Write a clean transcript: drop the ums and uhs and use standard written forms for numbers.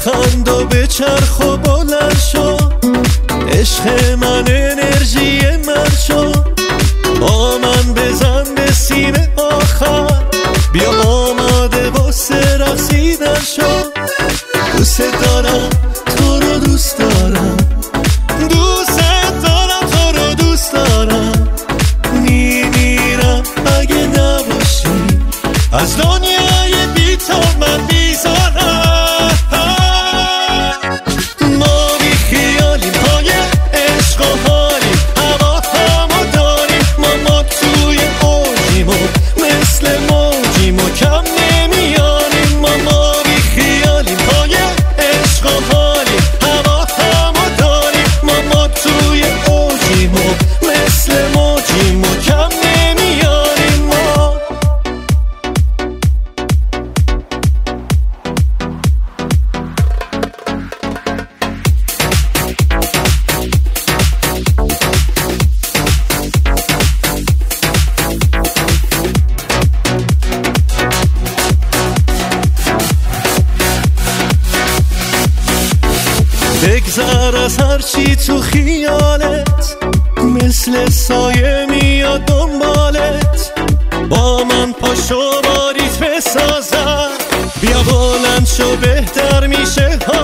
بخند و بچرخ و بلند شو، عشق من انرژی من شو، با من بزن به سینه آخر، بیا آماده واسه رقصیدن شو. دوست دارم تو رو دوست دارم، دوست دارم تو رو دوست دارم، میمیرم اگه نباشی، از دنیای بی تو من بیزارم. ما بی خیالیم پای عشق و حالیم، هوا همو داریم، ما توی اوجیم و مثل موجیم و کم نمیاریم. ما بی خیالیم پای عشق و حالیم، هوا همو داریم، ما توی اوجیم و مثل موجیم و کم نمیاریم. ما بگذر از هرچی تو خیالت، مثل سایه میاد دنبالت، با من پاشو باریت بسازم، بیا بلند شو بهتر میشه